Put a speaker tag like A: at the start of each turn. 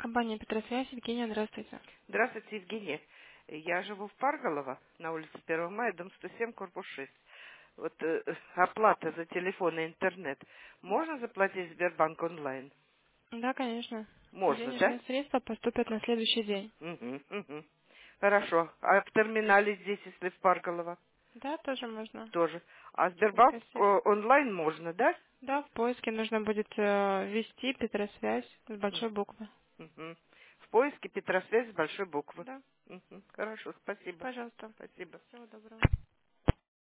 A: Компания Петросвязь, Евгения, здравствуйте.
B: Здравствуйте, Евгения. Я живу в Парголово, на улице 1 мая, дом 107, корпус 6. Вот оплата за телефон и интернет. Можно заплатить в Сбербанк онлайн?
A: Да, конечно.
B: Можно, да?
A: Денежные средства поступят на следующий день.
B: Угу, угу. Хорошо. А в терминале здесь, если в Парголово?
A: Да, тоже можно.
B: Тоже. А Сбербанк
A: Петросвязь.
B: онлайн можно, да?
A: Да, в поиске нужно будет ввести Петросвязь с большой буквы.
B: Угу. В поиске Петросвязь с большой буквы.
A: Да,
B: Угу. Хорошо, спасибо.
A: пожалуйста.
B: Спасибо.
A: Всего доброго.